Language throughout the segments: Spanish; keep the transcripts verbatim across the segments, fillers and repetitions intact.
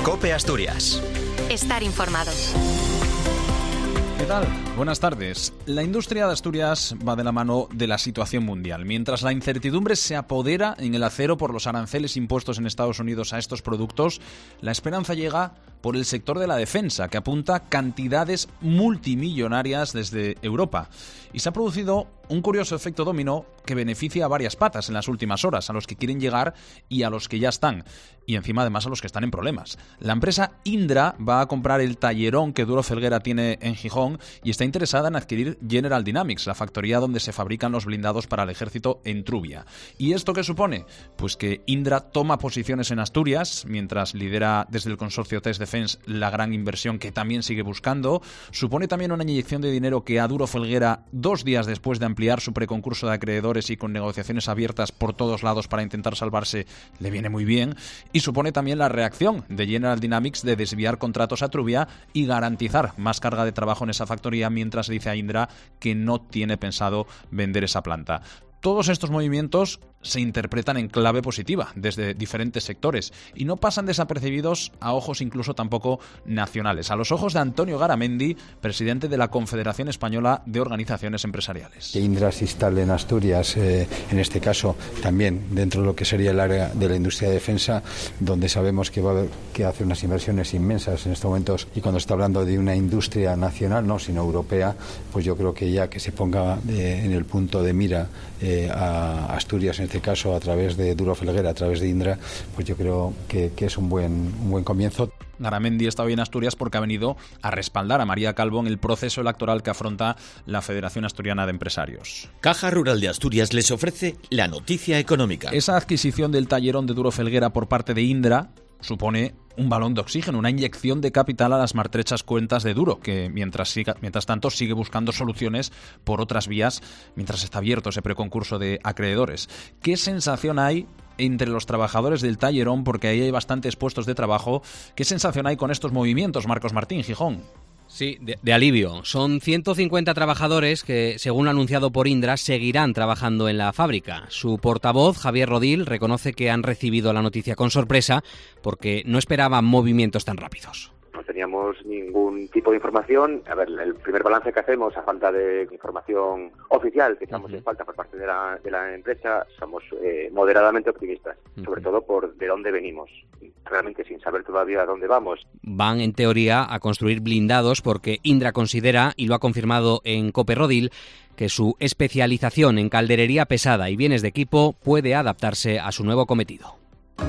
COPE Asturias. Estar informado. ¿Qué tal? Buenas tardes. La industria de Asturias va de la mano de la situación mundial. Mientras la incertidumbre se apodera en el acero por los aranceles impuestos en Estados Unidos a estos productos, la esperanza llega por el sector de la defensa, que apunta cantidades multimillonarias desde Europa. Y se ha producido un curioso efecto dominó que beneficia a varias patas en las últimas horas, a los que quieren llegar y a los que ya están. Y encima además a los que están en problemas. La empresa Indra va a comprar el tallerón que Duro Felguera tiene en Gijón y está interesada en adquirir General Dynamics, la factoría donde se fabrican los blindados para el ejército en Trubia. ¿Y esto qué supone? Pues que Indra toma posiciones en Asturias, mientras lidera desde el consorcio Test Defense la gran inversión que también sigue buscando. Supone también una inyección de dinero que a Duro Felguera, dos días después de ampliar su preconcurso de acreedores y con negociaciones abiertas por todos lados para intentar salvarse, le viene muy bien. Y supone también la reacción de General Dynamics de desviar contratos a Trubia y garantizar más carga de trabajo en esa factoría, mientras dice a Indra que no tiene pensado vender esa planta. Todos estos movimientos se interpretan en clave positiva desde diferentes sectores y no pasan desapercibidos a ojos incluso tampoco nacionales, a los ojos de Antonio Garamendi, presidente de la Confederación Española de Organizaciones Empresariales. Que Indra se instale en Asturias, eh, en este caso también dentro de lo que sería el área de la industria de defensa, donde sabemos que va a haber que hacer unas inversiones inmensas en estos momentos, y cuando está hablando de una industria nacional, no sino europea, pues yo creo que ya que se ponga eh, en el punto de mira eh, a Asturias, en este caso a través de Duro Felguera, a través de Indra, pues yo creo que, que es un buen, un buen comienzo. Garamendi está hoy en Asturias porque ha venido a respaldar a María Calvo en el proceso electoral que afronta la Federación Asturiana de Empresarios. Caja Rural de Asturias les ofrece la noticia económica. Esa adquisición del tallerón de Duro Felguera por parte de Indra supone un balón de oxígeno, una inyección de capital a las maltrechas cuentas de Duro, que mientras, siga, mientras tanto sigue buscando soluciones por otras vías mientras está abierto ese preconcurso de acreedores. ¿Qué sensación hay entre los trabajadores del tallerón? Porque ahí hay bastantes puestos de trabajo. ¿Qué sensación hay con estos movimientos, Marcos Martín, Gijón? Sí, de, de alivio. Son ciento cincuenta trabajadores que, según lo anunciado por Indra, seguirán trabajando en la fábrica. Su portavoz, Javier Rodil, reconoce que han recibido la noticia con sorpresa porque no esperaban movimientos tan rápidos. No teníamos ningún tipo de información. A ver, el primer balance que hacemos, a falta de información oficial que echamos uh-huh. en falta por parte de la, de la empresa, somos eh, moderadamente optimistas, uh-huh. sobre todo por de dónde venimos, realmente sin saber todavía a dónde vamos. Van, en teoría, a construir blindados porque Indra considera, y lo ha confirmado en COPE Rodil, que su especialización en calderería pesada y bienes de equipo puede adaptarse a su nuevo cometido.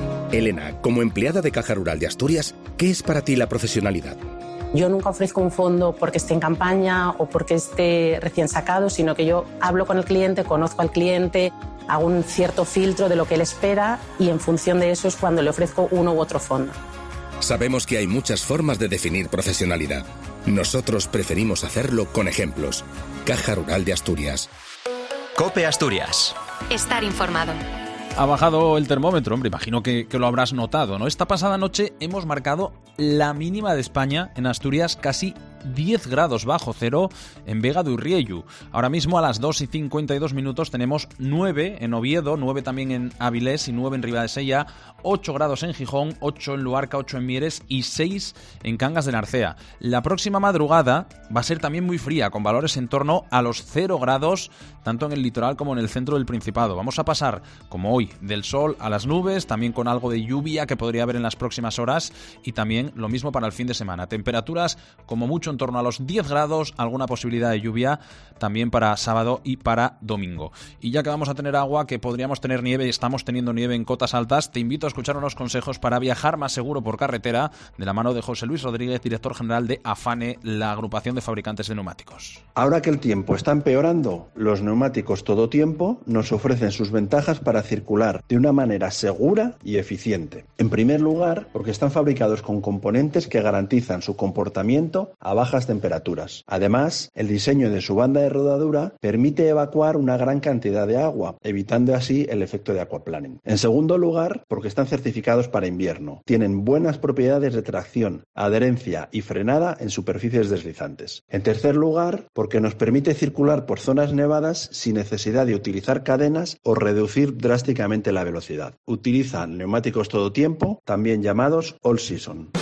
Elena, como empleada de Caja Rural de Asturias, ¿qué es para ti la profesionalidad? Yo nunca ofrezco un fondo porque esté en campaña o porque esté recién sacado, sino que yo hablo con el cliente, conozco al cliente, hago un cierto filtro de lo que él espera y en función de eso es cuando le ofrezco uno u otro fondo. Sabemos que hay muchas formas de definir profesionalidad. Nosotros preferimos hacerlo con ejemplos. Caja Rural de Asturias. COPE Asturias. Estar informado. Ha bajado el termómetro, hombre, imagino que, que lo habrás notado, ¿no? Esta pasada noche hemos marcado la mínima de España en Asturias, casi diez grados bajo cero en Vega de Urriellu. Ahora mismo a las dos y cincuenta y dos minutos tenemos nueve en Oviedo, nueve también en Avilés y nueve en Ribadesella, ocho grados en Gijón, ocho en Luarca, ocho en Mieres y seis en Cangas de Narcea. La próxima madrugada va a ser también muy fría, con valores en torno a los cero grados, tanto en el litoral como en el centro del Principado. Vamos a pasar, como hoy, del sol a las nubes, también con algo de lluvia que podría haber en las próximas horas, y también lo mismo para el fin de semana. Temperaturas como mucho en torno a los diez grados, alguna posibilidad de lluvia también para sábado y para domingo. Y ya que vamos a tener agua, que podríamos tener nieve y estamos teniendo nieve en cotas altas, te invito a escuchar unos consejos para viajar más seguro por carretera, de la mano de José Luis Rodríguez, director general de AFANE, la agrupación de fabricantes de neumáticos. Ahora que el tiempo está empeorando, los neumáticos todo tiempo nos ofrecen sus ventajas para circular de una manera segura y eficiente. En primer lugar, porque están fabricados con componentes que garantizan su comportamiento a bajas temperaturas. Además, el diseño de su banda de rodadura permite evacuar una gran cantidad de agua, evitando así el efecto de aquaplaning. En segundo lugar, porque están certificados para invierno. Tienen buenas propiedades de tracción, adherencia y frenada en superficies deslizantes. En tercer lugar, porque nos permite circular por zonas nevadas sin necesidad de utilizar cadenas o reducir drásticamente la velocidad. Utilizan neumáticos todo tiempo, también llamados all season.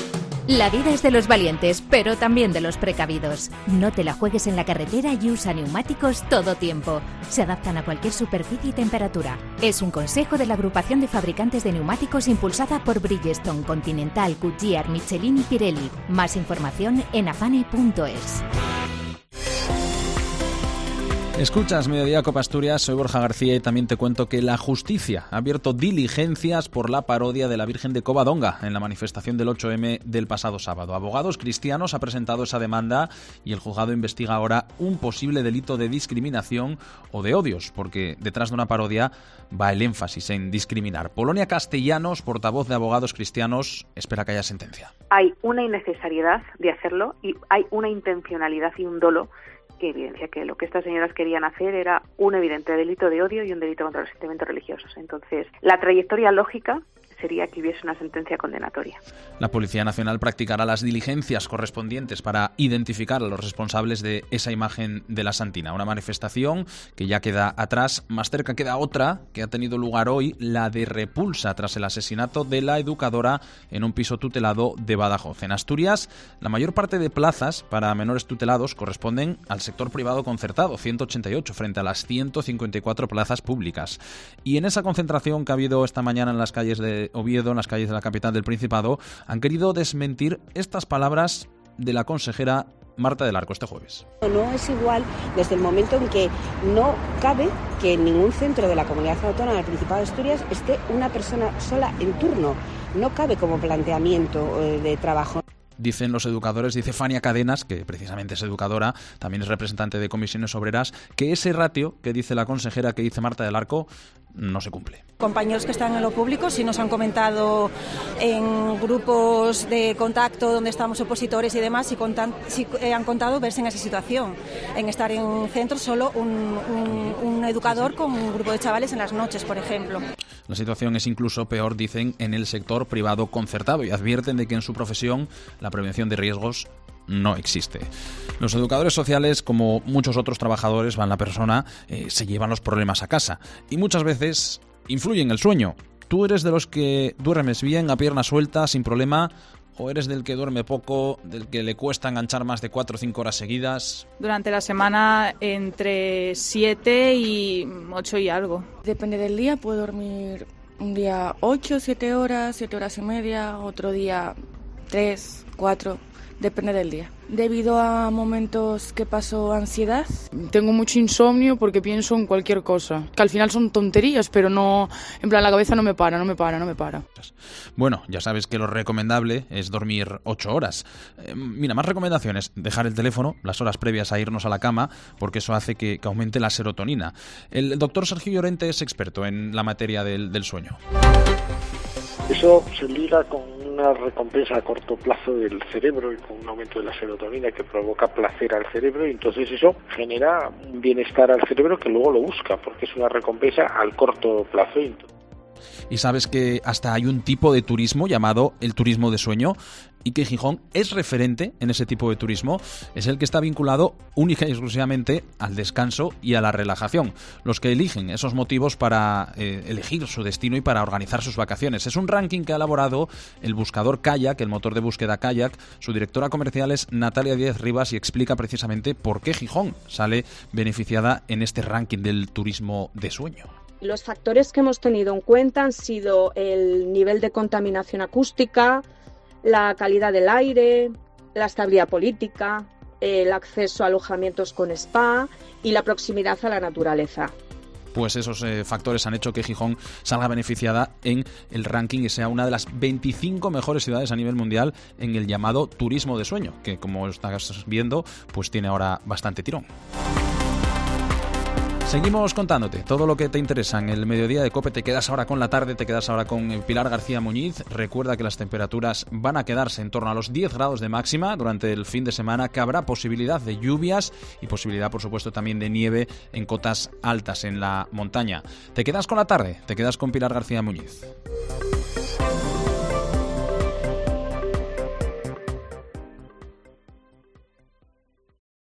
La vida es de los valientes, pero también de los precavidos. No te la juegues en la carretera y usa neumáticos todo tiempo. Se adaptan a cualquier superficie y temperatura. Es un consejo de la agrupación de fabricantes de neumáticos impulsada por Bridgestone, Continental, Goodyear, Michelin y Pirelli. Más información en afane punto es. Escuchas Mediodía Copa Asturias, soy Borja García y también te cuento que la justicia ha abierto diligencias por la parodia de la Virgen de Covadonga en la manifestación del ocho eme del pasado sábado. Abogados Cristianos ha presentado esa demanda y el juzgado investiga ahora un posible delito de discriminación o de odios, porque detrás de una parodia va el énfasis en discriminar. Polonia Castellanos, portavoz de Abogados Cristianos, espera que haya sentencia. Hay una innecesariedad de hacerlo y hay una intencionalidad y un dolo que evidencia que lo que estas señoras querían hacer era un evidente delito de odio y un delito contra los sentimientos religiosos. Entonces, la trayectoria lógica sería que hubiese una sentencia condenatoria. La Policía Nacional practicará las diligencias correspondientes para identificar a los responsables de esa imagen de la Santina. Una manifestación que ya queda atrás. Más cerca queda otra que ha tenido lugar hoy, la de repulsa tras el asesinato de la educadora en un piso tutelado de Badajoz. En Asturias, la mayor parte de plazas para menores tutelados corresponden al sector privado concertado, ciento ochenta y ocho, frente a las ciento cincuenta y cuatro plazas públicas. Y en esa concentración que ha habido esta mañana en las calles de Oviedo, en las calles de la capital del Principado, han querido desmentir estas palabras de la consejera Marta del Arco este jueves. No es igual desde el momento en que no cabe que en ningún centro de la comunidad autónoma del Principado de Asturias esté una persona sola en turno. No cabe como planteamiento de trabajo. Dicen los educadores, dice Fania Cadenas, que precisamente es educadora, también es representante de Comisiones Obreras, que ese ratio que dice la consejera, que dice Marta del Arco, no se cumple. Compañeros que están en lo público sí nos han comentado en grupos de contacto donde estamos opositores y demás, si, contan, si eh, han contado verse en esa situación, en estar en centros solo un, un, un educador con un grupo de chavales en las noches, por ejemplo. La situación es incluso peor, dicen, en el sector privado concertado y advierten de que en su profesión la prevención de riesgos no existe. Los educadores sociales, como muchos otros trabajadores, van la persona, eh, se llevan los problemas a casa y muchas veces influye en el sueño. ¿Tú eres de los que duermes bien, a pierna suelta, sin problema? ¿O eres del que duerme poco, del que le cuesta enganchar más de cuatro o cinco horas seguidas? Durante la semana entre siete y ocho y algo. Depende del día, puedo dormir un día ocho, siete horas, siete horas y media, otro día tres, cuatro, depende del día. Debido a momentos que paso ansiedad. Tengo mucho insomnio porque pienso en cualquier cosa, que al final son tonterías, pero no, en plan la cabeza no me para, no me para, no me para. Bueno, ya sabes que lo recomendable es dormir ocho horas. Eh, mira, más recomendaciones, dejar el teléfono las horas previas a irnos a la cama, porque eso hace que, que aumente la serotonina. El doctor Sergio Llorente es experto en la materia del, del sueño. Eso se liga con una recompensa a corto plazo del cerebro y con un aumento de la serotonina que provoca placer al cerebro, y entonces eso genera un bienestar al cerebro que luego lo busca porque es una recompensa al corto plazo. Y sabes que hasta hay un tipo de turismo llamado el turismo de sueño, y que Gijón es referente en ese tipo de turismo. Es el que está vinculado única y exclusivamente al descanso y a la relajación. Los que eligen esos motivos para eh, elegir su destino y para organizar sus vacaciones. Es un ranking que ha elaborado el buscador Kayak, el motor de búsqueda Kayak. Su directora comercial es Natalia Díez Rivas y explica precisamente por qué Gijón sale beneficiada en este ranking del turismo de sueño. Los factores que hemos tenido en cuenta han sido el nivel de contaminación acústica, la calidad del aire, la estabilidad política, el acceso a alojamientos con spa y la proximidad a la naturaleza. Pues esos eh, factores han hecho que Gijón salga beneficiada en el ranking y sea una de las veinticinco mejores ciudades a nivel mundial en el llamado turismo de sueño, que como estás viendo, pues tiene ahora bastante tirón. Seguimos contándote todo lo que te interesa en el mediodía de COPE. Te quedas ahora con la tarde, te quedas ahora con Pilar García Muñiz. Recuerda que las temperaturas van a quedarse en torno a los diez grados de máxima durante el fin de semana, que habrá posibilidad de lluvias y posibilidad, por supuesto, también de nieve en cotas altas en la montaña. Te quedas con la tarde, te quedas con Pilar García Muñiz.